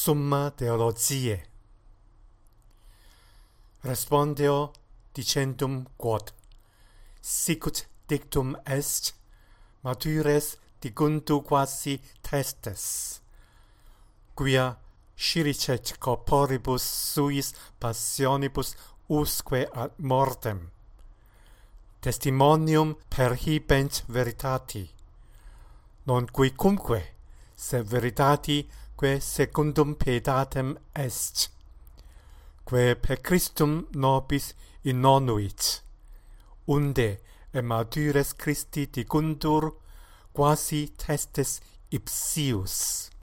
Summa Theologiae. Respondeo dicendum quod sicut dictum est, matures diguntu quasi testes, quia sciricet corporibus suis passionibus usque ad mortem, testimonium perhibent veritati, non quicumque, sed veritati quae secundum pietatem est, quae per Christum nobis innonuit, unde et matures Christi dicuntur quasi testes ipsius.